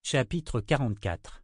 Chapitre 44.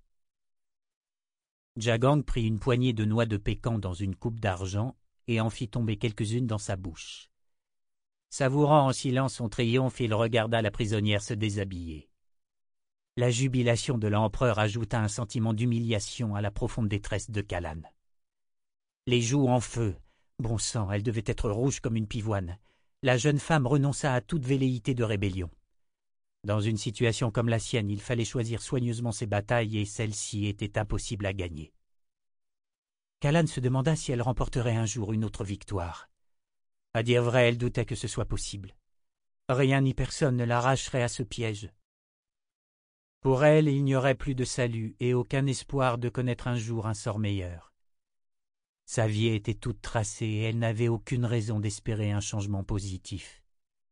Jagang prit une poignée de noix de pécan dans une coupe d'argent et en fit tomber quelques-unes dans sa bouche. Savourant en silence son triomphe, il regarda la prisonnière se déshabiller. La jubilation de l'empereur ajouta un sentiment d'humiliation à la profonde détresse de Kalan. Les joues en feu, bon sang, elle devait être rouge comme une pivoine. La jeune femme renonça à toute velléité de rébellion. Dans une situation comme la sienne, il fallait choisir soigneusement ses batailles et celle-ci était impossible à gagner. Kalan se demanda si elle remporterait un jour une autre victoire. À dire vrai, elle doutait que ce soit possible. Rien ni personne ne l'arracherait à ce piège. Pour elle, il n'y aurait plus de salut et aucun espoir de connaître un jour un sort meilleur. Sa vie était toute tracée et elle n'avait aucune raison d'espérer un changement positif.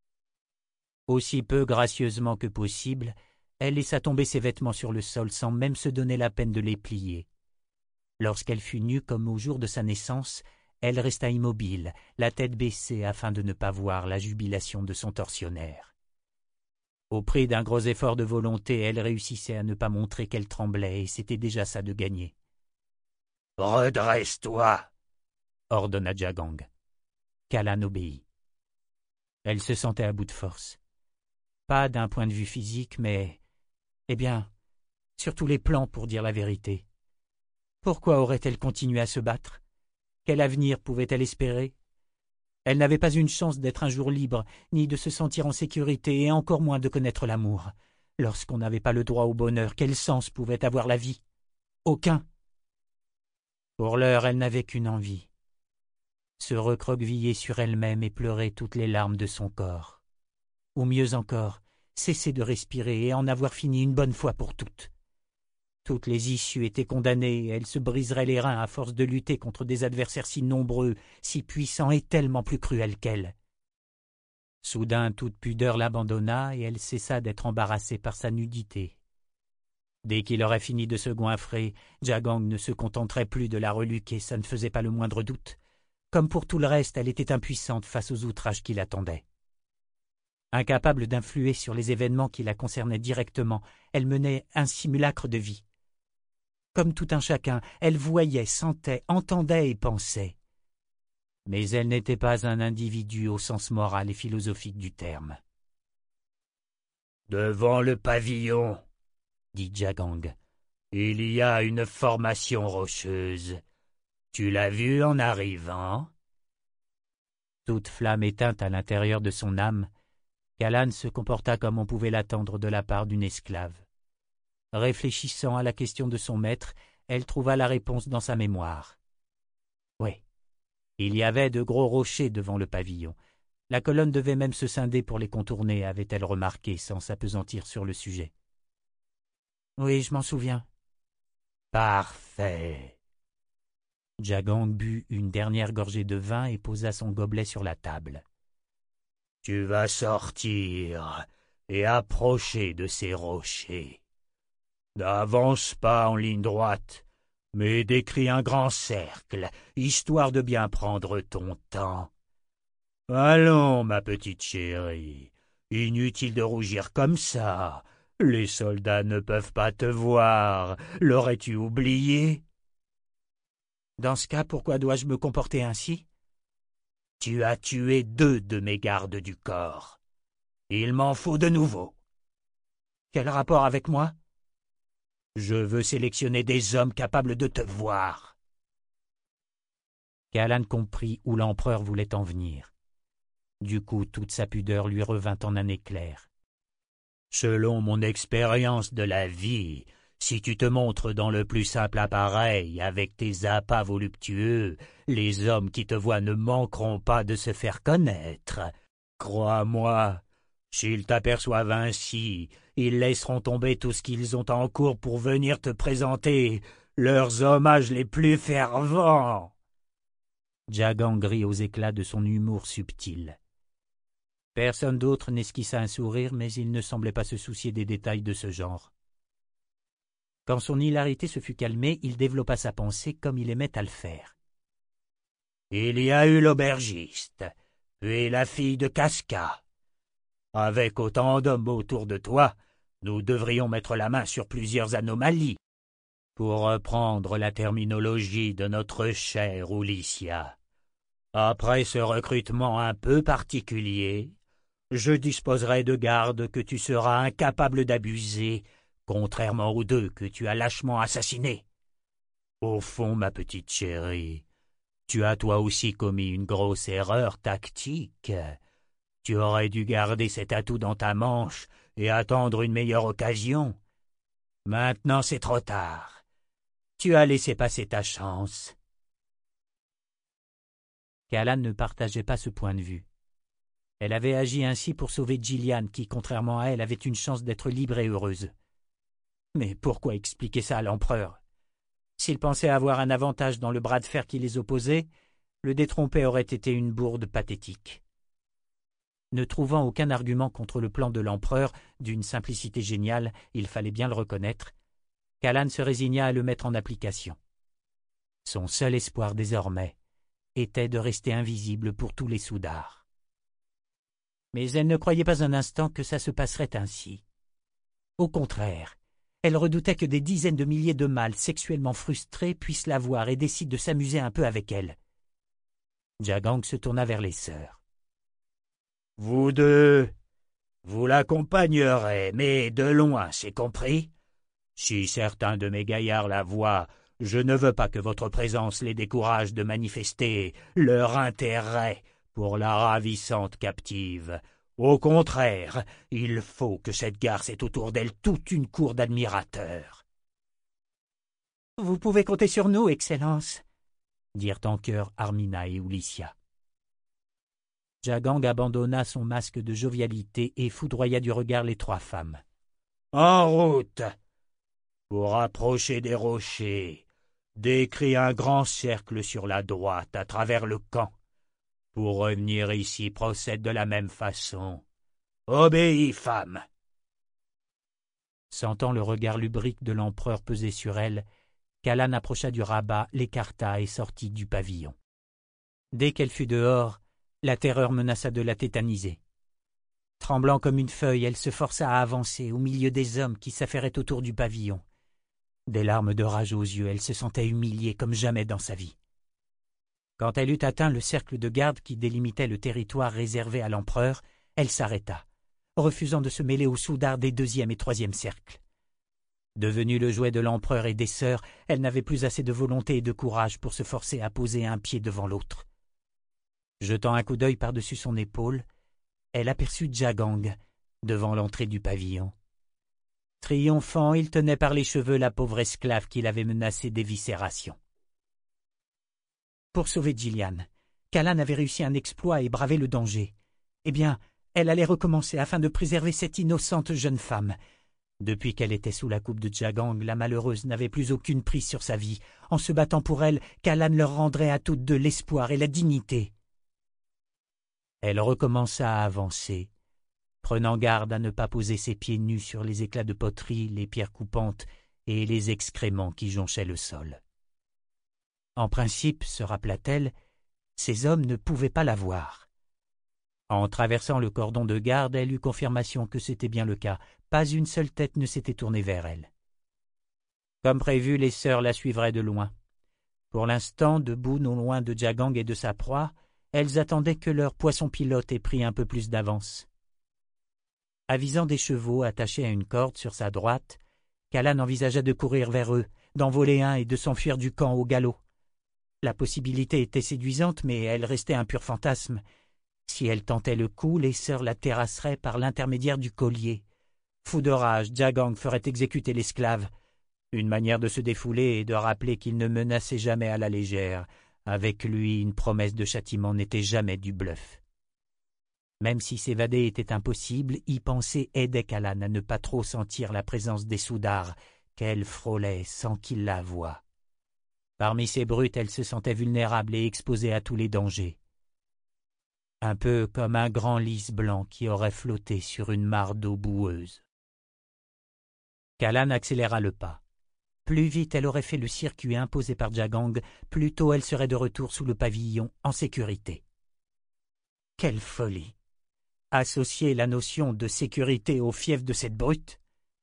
Aussi peu gracieusement que possible, elle laissa tomber ses vêtements sur le sol sans même se donner la peine de les plier. Lorsqu'elle fut nue comme au jour de sa naissance, elle resta immobile, la tête baissée afin de ne pas voir la jubilation de son tortionnaire. Au prix d'un gros effort de volonté, elle réussissait à ne pas montrer qu'elle tremblait et c'était déjà ça de gagner. « Redresse-toi » ordonna Jagang. Kalan obéit. Elle se sentait à bout de force. Pas d'un point de vue physique, mais, sur tous les plans pour dire la vérité. Pourquoi aurait-elle continué à se battre? Quel avenir pouvait-elle espérer? Elle n'avait pas une chance d'être un jour libre, ni de se sentir en sécurité, et encore moins de connaître l'amour. Lorsqu'on n'avait pas le droit au bonheur, quel sens pouvait avoir la vie? Aucun. Pour l'heure, elle n'avait qu'une envie. Se recroqueviller sur elle-même et pleurer toutes les larmes de son corps. Ou mieux encore, cesser de respirer et en avoir fini une bonne fois pour toutes. Toutes les issues étaient condamnées et elle se briserait les reins à force de lutter contre des adversaires si nombreux, si puissants et tellement plus cruels qu'elle. Soudain, toute pudeur l'abandonna et elle cessa d'être embarrassée par sa nudité. Dès qu'il aurait fini de se goinfrer, Jagang ne se contenterait plus de la reluquer, ça ne faisait pas le moindre doute. Comme pour tout le reste, elle était impuissante face aux outrages qui l'attendaient. Incapable d'influer sur les événements qui la concernaient directement, elle menait un simulacre de vie. Comme tout un chacun, elle voyait, sentait, entendait et pensait. Mais elle n'était pas un individu au sens moral et philosophique du terme. « Devant le pavillon, » dit Jagang, « il y a une formation rocheuse. Tu l'as vue en arrivant ?» Toute flamme éteinte à l'intérieur de son âme, Kalan se comporta comme on pouvait l'attendre de la part d'une esclave. Réfléchissant à la question de son maître, elle trouva la réponse dans sa mémoire. Oui, il y avait de gros rochers devant le pavillon. La colonne devait même se scinder pour les contourner, avait-elle remarqué sans s'appesantir sur le sujet. Oui, je m'en souviens. Parfait. Jagang but une dernière gorgée de vin et posa son gobelet sur la table. Tu vas sortir et approcher de ces rochers. N'avance pas en ligne droite, mais décris un grand cercle, histoire de bien prendre ton temps. Allons, ma petite chérie, inutile de rougir comme ça. Les soldats ne peuvent pas te voir. L'aurais-tu oublié? Dans ce cas, pourquoi dois-je me comporter ainsi? Tu as tué 2 de mes gardes du corps. Il m'en faut de nouveaux. Quel rapport avec moi? Je veux sélectionner des hommes capables de te voir. Kalan comprit où l'empereur voulait en venir. Du coup, toute sa pudeur lui revint en un éclair. Selon mon expérience de la vie, si tu te montres dans le plus simple appareil, avec tes appâts voluptueux, les hommes qui te voient ne manqueront pas de se faire connaître. Crois-moi, s'ils t'aperçoivent ainsi, ils laisseront tomber tout ce qu'ils ont en cours pour venir te présenter leurs hommages les plus fervents. Jagang rit aux éclats de son humour subtil. Personne d'autre n'esquissa un sourire, mais il ne semblait pas se soucier des détails de ce genre. Quand son hilarité se fut calmée, il développa sa pensée comme il aimait à le faire. Il y a eu l'aubergiste, puis la fille de Casca. Avec autant d'hommes autour de toi, nous devrions mettre la main sur plusieurs anomalies. Pour reprendre la terminologie de notre chère Ulycia, après ce recrutement un peu particulier, je disposerai de gardes que tu seras incapable d'abuser, contrairement aux deux que tu as lâchement assassinés. Au fond, ma petite chérie, tu as toi aussi commis une grosse erreur tactique. Tu aurais dû garder cet atout dans ta manche et attendre une meilleure occasion. Maintenant c'est trop tard. Tu as laissé passer ta chance. Callan ne partageait pas ce point de vue. Elle avait agi ainsi pour sauver Gillian, qui, contrairement à elle, avait une chance d'être libre et heureuse. Mais pourquoi expliquer ça à l'empereur? S'il pensait avoir un avantage dans le bras de fer qui les opposait, le détromper aurait été une bourde pathétique. Ne trouvant aucun argument contre le plan de l'empereur, d'une simplicité géniale, il fallait bien le reconnaître, Callan se résigna à le mettre en application. Son seul espoir désormais était de rester invisible pour tous les soudards. Mais elle ne croyait pas un instant que ça se passerait ainsi. Au contraire, elle redoutait que des dizaines de milliers de mâles sexuellement frustrés puissent la voir et décident de s'amuser un peu avec elle. Jagang se tourna vers les sœurs. « Vous deux, vous l'accompagnerez, mais de loin, c'est compris? Si certains de mes gaillards la voient, je ne veux pas que votre présence les décourage de manifester leur intérêt pour la ravissante captive. Au contraire, il faut que cette garce ait autour d'elle toute une cour d'admirateurs. »« Vous pouvez compter sur nous, Excellence, » dirent en chœur Armina et Ulycia. Jagang abandonna son masque de jovialité et foudroya du regard les trois femmes. « En route! Pour approcher des rochers, décris un grand cercle sur la droite à travers le camp. Pour revenir ici, procède de la même façon. Obéis, femme !» Sentant le regard lubrique de l'empereur peser sur elle, Callan approcha du rabat, l'écarta et sortit du pavillon. Dès qu'elle fut dehors, la terreur menaça de la tétaniser. Tremblant comme une feuille, elle se força à avancer au milieu des hommes qui s'affairaient autour du pavillon. Des larmes de rage aux yeux, elle se sentait humiliée comme jamais dans sa vie. Quand elle eut atteint le cercle de garde qui délimitait le territoire réservé à l'empereur, elle s'arrêta, refusant de se mêler aux soudards des deuxième et troisième cercles. Devenue le jouet de l'empereur et des sœurs, elle n'avait plus assez de volonté et de courage pour se forcer à poser un pied devant l'autre. Jetant un coup d'œil par-dessus son épaule, elle aperçut Jagang devant l'entrée du pavillon. Triomphant, il tenait par les cheveux la pauvre esclave qu'il avait menacée d'éviscération. Pour sauver Gillian, Callan avait réussi un exploit et bravé le danger. Eh bien, elle allait recommencer afin de préserver cette innocente jeune femme. Depuis qu'elle était sous la coupe de Jagang, la malheureuse n'avait plus aucune prise sur sa vie. En se battant pour elle, Callan leur rendrait à toutes deux l'espoir et la dignité. Elle recommença à avancer, prenant garde à ne pas poser ses pieds nus sur les éclats de poterie, les pierres coupantes et les excréments qui jonchaient le sol. En principe, se rappela-t-elle, ces hommes ne pouvaient pas la voir. En traversant le cordon de garde, elle eut confirmation que c'était bien le cas. Pas une seule tête ne s'était tournée vers elle. Comme prévu, les sœurs la suivraient de loin. Pour l'instant, debout non loin de Jagang et de sa proie, elles attendaient que leur poisson pilote ait pris un peu plus d'avance. Avisant des chevaux attachés à une corde sur sa droite, Callan envisagea de courir vers eux, d'en voler un et de s'enfuir du camp au galop. La possibilité était séduisante, mais elle restait un pur fantasme. Si elle tentait le coup, les sœurs la terrasseraient par l'intermédiaire du collier. Fou de rage, Jagang ferait exécuter l'esclave. Une manière de se défouler et de rappeler qu'il ne menaçait jamais à la légère. Avec lui, une promesse de châtiment n'était jamais du bluff. Même si s'évader était impossible, y penser aidait Callan à ne pas trop sentir la présence des soudards qu'elle frôlait sans qu'il la voie. Parmi ces brutes, elle se sentait vulnérable et exposée à tous les dangers. Un peu comme un grand lys blanc qui aurait flotté sur une mare d'eau boueuse. Callan accéléra le pas. Plus vite elle aurait fait le circuit imposé par Jagang, plus tôt elle serait de retour sous le pavillon, en sécurité. Quelle folie! Associer la notion de sécurité au fief de cette brute?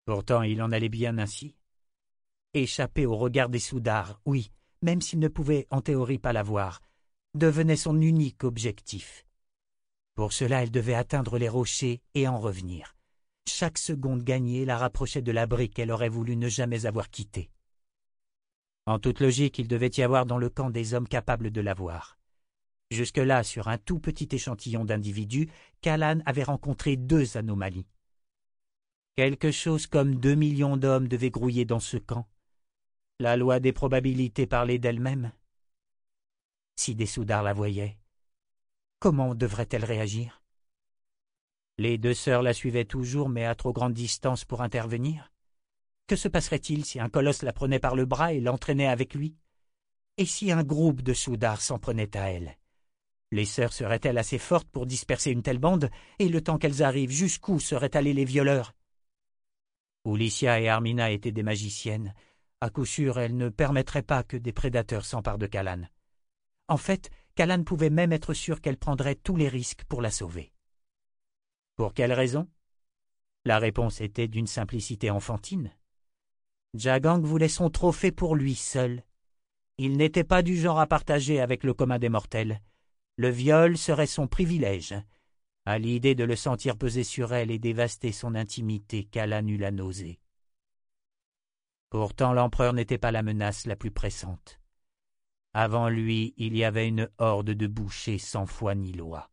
Pourtant il en allait bien ainsi. Échapper au regard des Soudars, oui, même s'il ne pouvait en théorie pas la voir, devenait son unique objectif. Pour cela elle devait atteindre les rochers et en revenir. Chaque seconde gagnée la rapprochait de l'abri qu'elle aurait voulu ne jamais avoir quitté. En toute logique, il devait y avoir dans le camp des hommes capables de la voir. Jusque-là, sur un tout petit échantillon d'individus, Callan avait rencontré 2 anomalies. Quelque chose comme 2 millions d'hommes devaient grouiller dans ce camp. La loi des probabilités parlait d'elle-même. Si des Soudars la voyaient, comment devrait-elle réagir? Les 2 sœurs la suivaient toujours, mais à trop grande distance pour intervenir. Que se passerait-il si un colosse la prenait par le bras et l'entraînait avec lui? Et si un groupe de Soudars s'en prenait à elle? Les sœurs seraient-elles assez fortes pour disperser une telle bande, et le temps qu'elles arrivent, jusqu'où seraient allés les violeurs? Ulicia et Armina étaient des magiciennes. À coup sûr, elles ne permettraient pas que des prédateurs s'emparent de Callan. En fait, Callan pouvait même être sûr qu'elle prendrait tous les risques pour la sauver. Pour quelle raison? La réponse était d'une simplicité enfantine. Jagang voulait son trophée pour lui seul. Il n'était pas du genre à partager avec le commun des mortels. Le viol serait son privilège. À l'idée de le sentir peser sur elle et dévaster son intimité, Callan eut la nausée. Pourtant l'empereur n'était pas la menace la plus pressante. Avant lui, il y avait une horde de bouchers sans foi ni loi.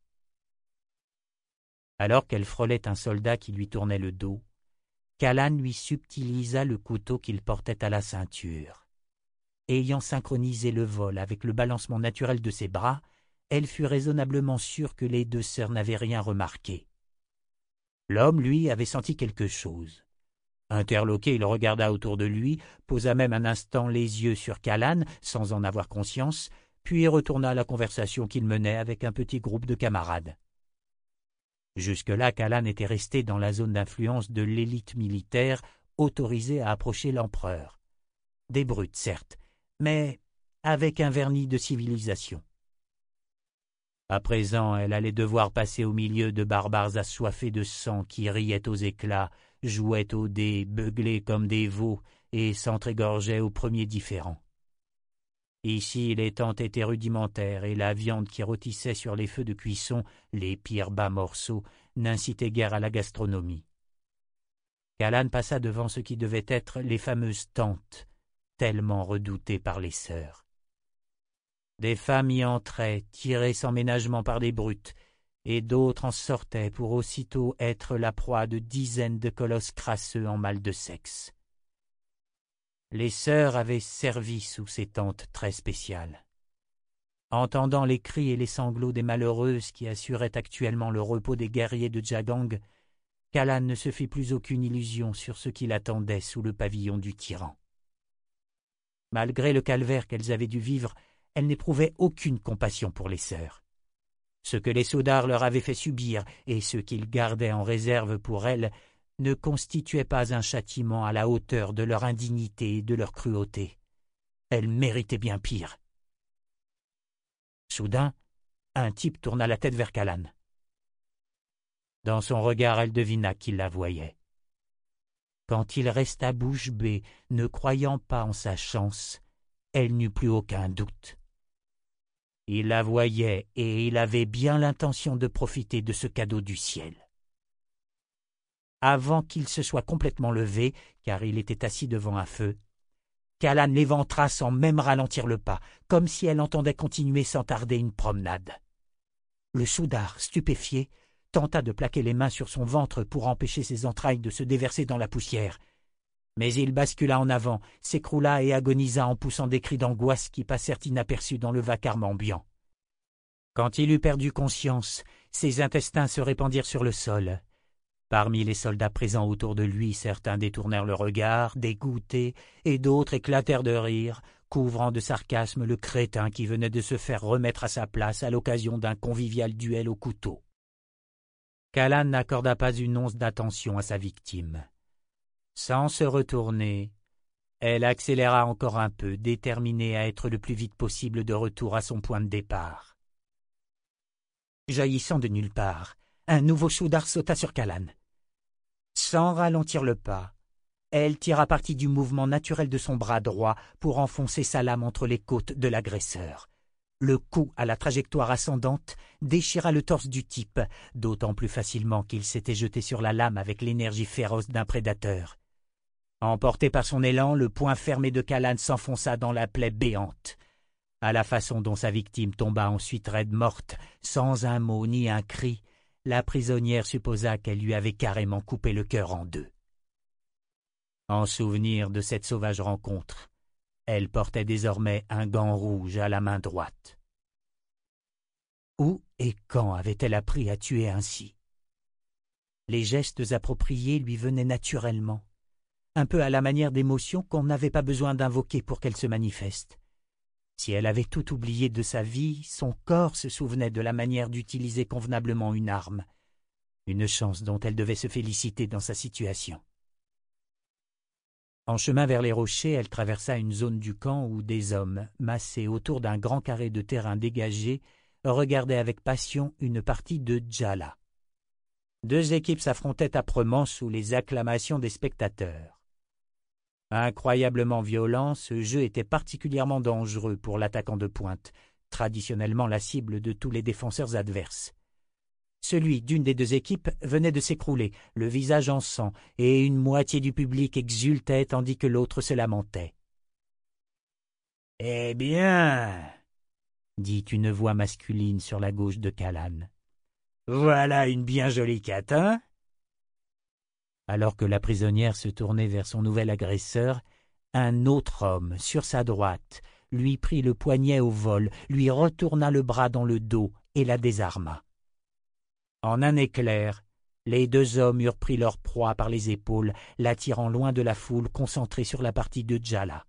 Alors qu'elle frôlait un soldat qui lui tournait le dos, Callan lui subtilisa le couteau qu'il portait à la ceinture. Ayant synchronisé le vol avec le balancement naturel de ses bras, elle fut raisonnablement sûre que les 2 sœurs n'avaient rien remarqué. L'homme, lui, avait senti quelque chose. Interloqué, il regarda autour de lui, posa même un instant les yeux sur Callan, sans en avoir conscience, puis retourna la conversation qu'il menait avec un petit groupe de camarades. Jusque-là, Callan était resté dans la zone d'influence de l'élite militaire autorisée à approcher l'empereur. Des brutes, certes, mais avec un vernis de civilisation. À présent, elle allait devoir passer au milieu de barbares assoiffés de sang qui riaient aux éclats, jouaient aux dés, beuglaient comme des veaux et s'entr'égorgeaient au premier différend. Ici, les tentes étaient rudimentaires et la viande qui rôtissait sur les feux de cuisson, les pires bas morceaux, n'incitait guère à la gastronomie. Callan passa devant ce qui devaient être les fameuses tentes, tellement redoutées par les sœurs. Des femmes y entraient, tirées sans ménagement par des brutes, et d'autres en sortaient pour aussitôt être la proie de dizaines de colosses crasseux en mal de sexe. Les sœurs avaient servi sous ces tentes très spéciales. Entendant les cris et les sanglots des malheureuses qui assuraient actuellement le repos des guerriers de Jagang, Callan ne se fit plus aucune illusion sur ce qui l'attendait sous le pavillon du tyran. Malgré le calvaire qu'elles avaient dû vivre, elles n'éprouvaient aucune compassion pour les sœurs. Ce que les Soudars leur avaient fait subir et ce qu'ils gardaient en réserve pour elles ne constituait pas un châtiment à la hauteur de leur indignité et de leur cruauté. Elles méritaient bien pire. Soudain, un type tourna la tête vers Callan. Dans son regard, elle devina qu'il la voyait. Quand il resta bouche bée, ne croyant pas en sa chance, elle n'eut plus aucun doute. Il la voyait et il avait bien l'intention de profiter de ce cadeau du ciel. Avant qu'il se soit complètement levé, car il était assis devant un feu, Callan l'éventra sans même ralentir le pas, comme si elle entendait continuer sans tarder une promenade. Le Soudar, stupéfié, tenta de plaquer les mains sur son ventre pour empêcher ses entrailles de se déverser dans la poussière. Mais il bascula en avant, s'écroula et agonisa en poussant des cris d'angoisse qui passèrent inaperçus dans le vacarme ambiant. Quand il eut perdu conscience, ses intestins se répandirent sur le sol. Parmi les soldats présents autour de lui, certains détournèrent le regard, dégoûtés, et d'autres éclatèrent de rire, couvrant de sarcasme le crétin qui venait de se faire remettre à sa place à l'occasion d'un convivial duel au couteau. Callan n'accorda pas une once d'attention à sa victime. Sans se retourner, elle accéléra encore un peu, déterminée à être le plus vite possible de retour à son point de départ. Jaillissant de nulle part, un nouveau Soudar sauta sur Callan. Sans ralentir le pas, Elle tira parti du mouvement naturel de son bras droit pour enfoncer sa lame entre les côtes de l'agresseur. Le coup à la trajectoire ascendante déchira le torse du type, d'autant plus facilement qu'il s'était jeté sur la lame avec l'énergie féroce d'un prédateur. Emporté par son élan, le poing fermé de Callan s'enfonça dans la plaie béante. À la façon dont sa victime tomba ensuite raide morte, sans un mot ni un cri, la prisonnière supposa qu'elle lui avait carrément coupé le cœur en deux. En souvenir de cette sauvage rencontre, elle portait désormais un gant rouge à la main droite. Où et quand avait-elle appris à tuer ainsi? Les gestes appropriés lui venaient naturellement, un peu à la manière d'émotions qu'on n'avait pas besoin d'invoquer pour qu'elles se manifestent. Si elle avait tout oublié de sa vie, son corps se souvenait de la manière d'utiliser convenablement une arme, une chance dont elle devait se féliciter dans sa situation. En chemin vers les rochers, elle traversa une zone du camp où des hommes, massés autour d'un grand carré de terrain dégagé, regardaient avec passion une partie de Djala. Deux équipes s'affrontaient âprement sous les acclamations des spectateurs. Incroyablement violent, ce jeu était particulièrement dangereux pour l'attaquant de pointe, traditionnellement la cible de tous les défenseurs adverses. Celui d'une des deux équipes venait de s'écrouler, le visage en sang, et une moitié du public exultait tandis que l'autre se lamentait. « Eh bien, » dit une voix masculine sur la gauche de Callan, « voilà une bien jolie catin !» Alors que la prisonnière se tournait vers son nouvel agresseur, un autre homme, sur sa droite, lui prit le poignet au vol, lui retourna le bras dans le dos et la désarma. En un éclair, les deux hommes eurent pris leur proie par les épaules, l'attirant loin de la foule concentrée sur la partie de Djala.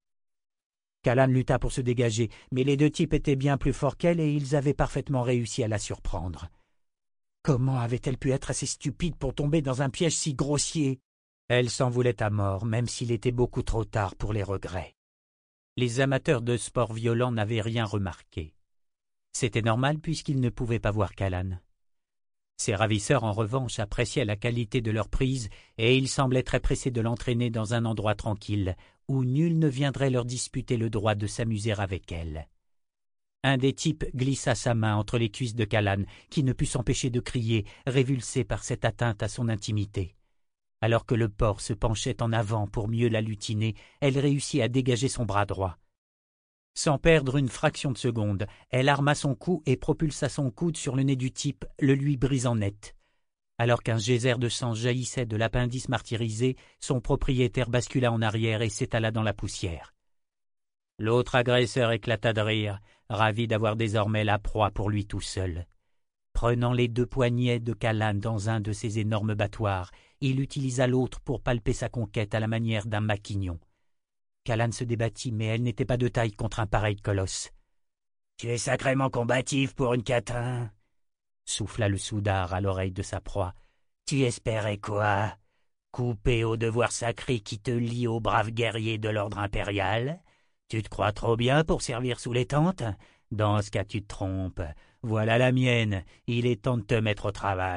Callan lutta pour se dégager, mais les deux types étaient bien plus forts qu'elle et ils avaient parfaitement réussi à la surprendre. Comment avait-elle pu être assez stupide pour tomber dans un piège si grossier? Elle s'en voulait à mort, même s'il était beaucoup trop tard pour les regrets. Les amateurs de sports violents n'avaient rien remarqué. C'était normal puisqu'ils ne pouvaient pas voir Callan. Ses ravisseurs, en revanche, appréciaient la qualité de leur prise et ils semblaient très pressés de l'entraîner dans un endroit tranquille, où nul ne viendrait leur disputer le droit de s'amuser avec elle. Un des types glissa sa main entre les cuisses de Callan, qui ne put s'empêcher de crier, révulsé par cette atteinte à son intimité. Alors que le porc se penchait en avant pour mieux la lutiner, elle réussit à dégager son bras droit. Sans perdre une fraction de seconde, elle arma son cou et propulsa son coude sur le nez du type, le lui brisant net. Alors qu'un geyser de sang jaillissait de l'appendice martyrisé, son propriétaire bascula en arrière et s'étala dans la poussière. L'autre agresseur éclata de rire, ravi d'avoir désormais la proie pour lui tout seul. Prenant les deux poignets de Callan dans un de ses énormes battoirs, il utilisa l'autre pour palper sa conquête à la manière d'un maquignon. Callan se débattit, mais elle n'était pas de taille contre un pareil colosse. « Tu es sacrément combative pour une catin !» souffla le soudard à l'oreille de sa proie. « Tu espérais quoi? Couper au devoir sacré qui te lie aux braves guerriers de l'ordre impérial? Tu te crois trop bien pour servir sous les tentes? Dans ce cas, tu te trompes. Voilà la mienne. Il est temps de te mettre au travail. »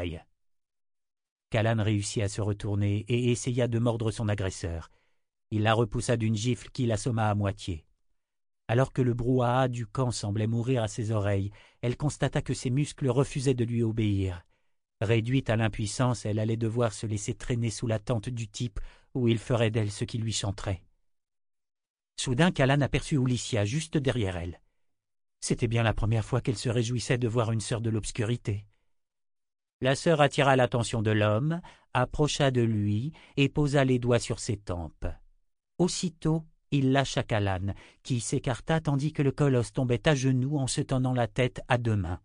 Callan réussit à se retourner et essaya de mordre son agresseur. Il la repoussa d'une gifle qui l'assomma à moitié. Alors que le brouhaha du camp semblait mourir à ses oreilles, elle constata que ses muscles refusaient de lui obéir. Réduite à l'impuissance, elle allait devoir se laisser traîner sous la tente du type où il ferait d'elle ce qui lui chanterait. Soudain, Callan aperçut Ulicia juste derrière elle. C'était bien la première fois qu'elle se réjouissait de voir une sœur de l'obscurité. La sœur attira l'attention de l'homme, approcha de lui et posa les doigts sur ses tempes. Aussitôt, il lâcha Callan, qui s'écarta tandis que le colosse tombait à genoux en se tenant la tête à deux mains.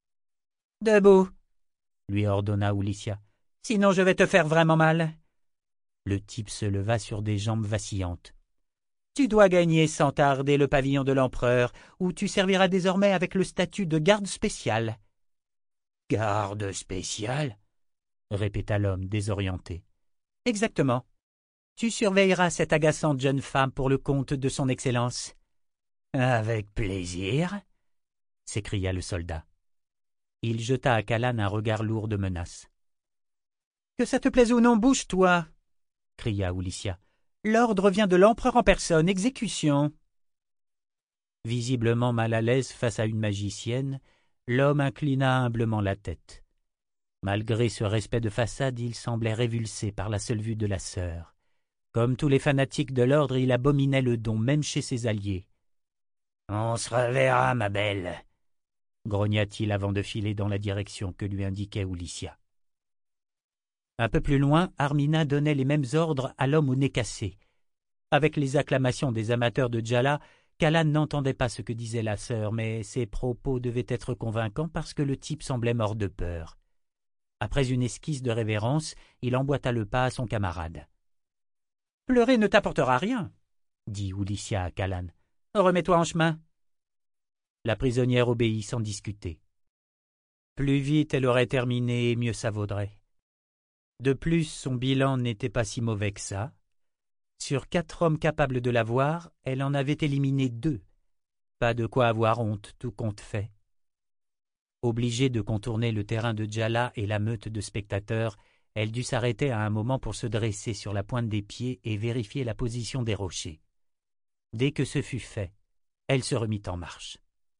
« Debout !» lui ordonna Ulicia. « Sinon je vais te faire vraiment mal. » Le type se leva sur des jambes vacillantes. « Tu dois gagner sans tarder le pavillon de l'empereur, où tu serviras désormais avec le statut de garde spécial. »« Garde spécial ?» répéta l'homme désorienté. « Exactement. Tu surveilleras cette agaçante jeune femme pour le compte de son Excellence. »« Avec plaisir » s'écria le soldat. Il jeta à Callan un regard lourd de menace. « Que ça te plaise ou non, bouge-toi » cria Ulissia. L'ordre vient de l'empereur en personne, exécution. Visiblement mal à l'aise face à une magicienne, l'homme inclina humblement la tête. Malgré ce respect de façade, il semblait révulsé par la seule vue de la sœur. Comme tous les fanatiques de l'ordre, il abominait le don, même chez ses alliés. « On se reverra, ma belle !» grogna-t-il avant de filer dans la direction que lui indiquait Ulissia. Un peu plus loin, Armina donnait les mêmes ordres à l'homme au nez cassé. Avec les acclamations des amateurs de Djala, Callan n'entendait pas ce que disait la sœur, mais ses propos devaient être convaincants parce que le type semblait mort de peur. Après une esquisse de révérence, il emboîta le pas à son camarade. « Pleurer ne t'apportera rien, » dit Ulissia à Callan. « Remets-toi en chemin. » La prisonnière obéit sans discuter. Plus vite elle aurait terminé, mieux ça vaudrait. De plus, son bilan n'était pas si mauvais que ça. Sur 4 hommes capables de la voir, elle en avait éliminé 2. Pas de quoi avoir honte, tout compte fait. Obligée de contourner le terrain de Djala et la meute de spectateurs, elle dut s'arrêter à un moment pour se dresser sur la pointe des pieds et vérifier la position des rochers. Dès que ce fut fait, elle se remit en marche.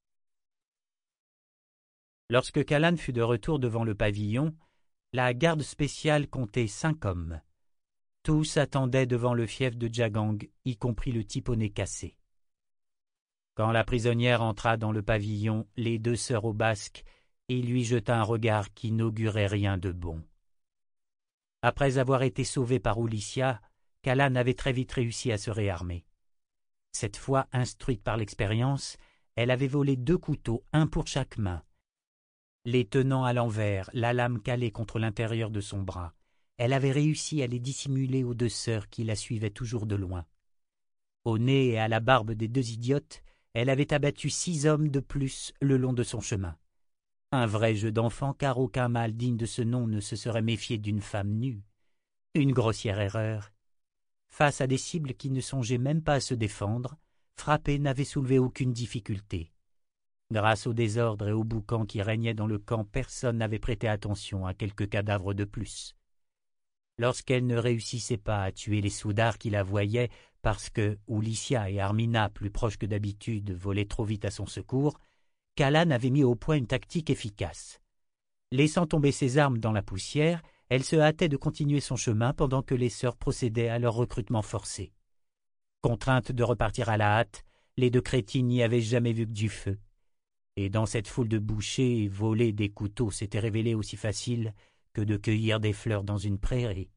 Lorsque Callan fut de retour devant le pavillon, la garde spéciale comptait 5 hommes. Tous attendaient devant le fief de Djagang, y compris le type au nez cassé. Quand la prisonnière entra dans le pavillon, les 2 sœurs au basque, et lui jeta un regard qui n'augurait rien de bon. Après avoir été sauvée par Ulissia, Callan avait très vite réussi à se réarmer. Cette fois, instruite par l'expérience, elle avait volé 2 couteaux, un pour chaque main. Les tenant à l'envers, la lame calée contre l'intérieur de son bras, elle avait réussi à les dissimuler aux 2 sœurs qui la suivaient toujours de loin. Au nez et à la barbe des 2 idiotes, elle avait abattu 6 hommes de plus le long de son chemin. Un vrai jeu d'enfant, car aucun mâle digne de ce nom ne se serait méfié d'une femme nue. Une grossière erreur. Face à des cibles qui ne songeaient même pas à se défendre, frapper n'avait soulevé aucune difficulté. Grâce au désordre et au boucan qui régnait dans le camp, personne n'avait prêté attention à quelques cadavres de plus. Lorsqu'elle ne réussissait pas à tuer les soudards qui la voyaient, parce que Ulissia et Armina, plus proches que d'habitude, volaient trop vite à son secours, Callan avait mis au point une tactique efficace. Laissant tomber ses armes dans la poussière, elle se hâtait de continuer son chemin pendant que les sœurs procédaient à leur recrutement forcé. Contraintes de repartir à la hâte, les 2 crétines n'y avaient jamais vu que du feu. Et dans cette foule de bouchers, voler des couteaux s'était révélé aussi facile que de cueillir des fleurs dans une prairie.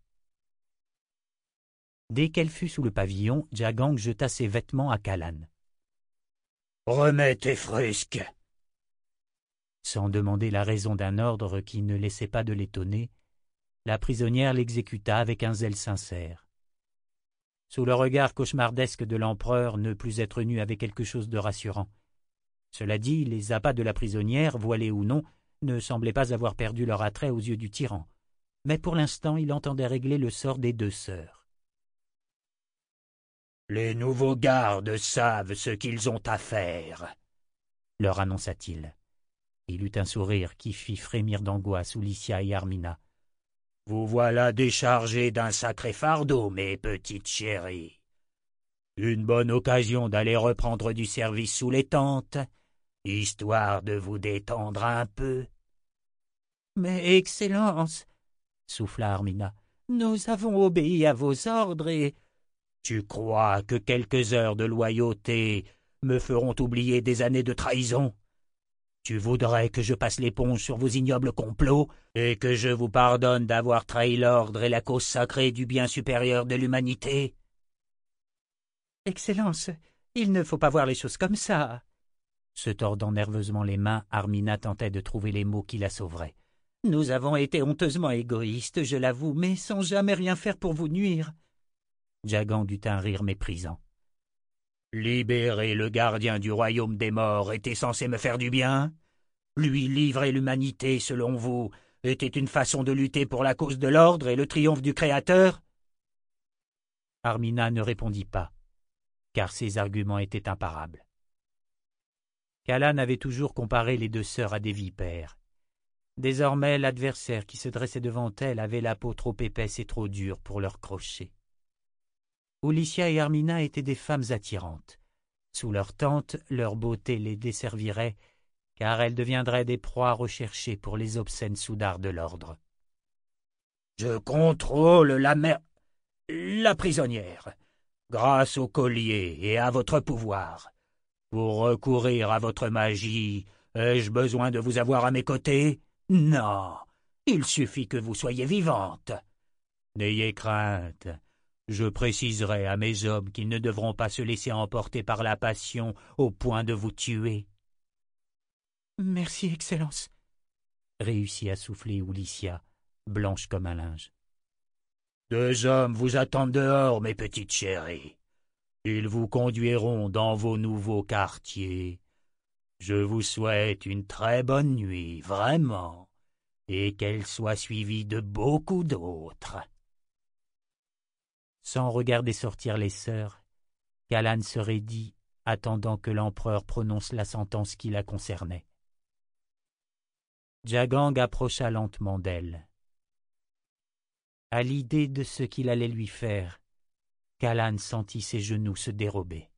Dès qu'elle fut sous le pavillon, Djagang jeta ses vêtements à Callan. « Remets tes frusques !» Sans demander la raison d'un ordre qui ne laissait pas de l'étonner, la prisonnière l'exécuta avec un zèle sincère. Sous le regard cauchemardesque de l'empereur, ne plus être nu avait quelque chose de rassurant. Cela dit, les appâts de la prisonnière, voilés ou non, ne semblaient pas avoir perdu leur attrait aux yeux du tyran. Mais pour l'instant, il entendait régler le sort des 2 sœurs. « Les nouveaux gardes savent ce qu'ils ont à faire, » leur annonça-t-il. Il eut un sourire qui fit frémir d'angoisse Ulissia et Armina. « Vous voilà déchargés d'un sacré fardeau, mes petites chéries. Une bonne occasion d'aller reprendre du service sous les tentes, histoire de vous détendre un peu. »« Mais, Excellence, » souffla Armina, « nous avons obéi à vos ordres et... » « Tu crois que quelques heures de loyauté me feront oublier des années de trahison ? Tu voudrais que je passe l'éponge sur vos ignobles complots et que je vous pardonne d'avoir trahi l'ordre et la cause sacrée du bien supérieur de l'humanité ? » « Excellence, il ne faut pas voir les choses comme ça. » Se tordant nerveusement les mains, Armina tentait de trouver les mots qui la sauveraient. « Nous avons été honteusement égoïstes, je l'avoue, mais sans jamais rien faire pour vous nuire. » Djagang eut un rire méprisant. « Libérer le gardien du royaume des morts était censé me faire du bien ? Lui livrer l'humanité, selon vous, était une façon de lutter pour la cause de l'ordre et le triomphe du Créateur ?» Armina ne répondit pas, car ses arguments étaient imparables. Callan avait toujours comparé les 2 sœurs à des vipères. Désormais, l'adversaire qui se dressait devant elle avait la peau trop épaisse et trop dure pour leur crochet. Ulycia et Hermina étaient des femmes attirantes. Sous leur tente, leur beauté les desservirait, car elles deviendraient des proies recherchées pour les obscènes soudards de l'ordre. « Je contrôle la prisonnière, grâce au collier et à votre pouvoir. Pour recourir à votre magie, ai-je besoin de vous avoir à mes côtés? Non, il suffit que vous soyez vivante. N'ayez crainte, je préciserai à mes hommes qu'ils ne devront pas se laisser emporter par la passion au point de vous tuer. » « Merci, Excellence, » réussit à souffler Ulycia, blanche comme un linge. « 2 hommes vous attendent dehors, mes petites chéries. Ils vous conduiront dans vos nouveaux quartiers. Je vous souhaite une très bonne nuit, vraiment, et qu'elle soit suivie de beaucoup d'autres. » Sans regarder sortir les sœurs, Callan se raidit, attendant que l'empereur prononce la sentence qui la concernait. Djagang approcha lentement d'elle. À l'idée de ce qu'il allait lui faire, Callan sentit ses genoux se dérober.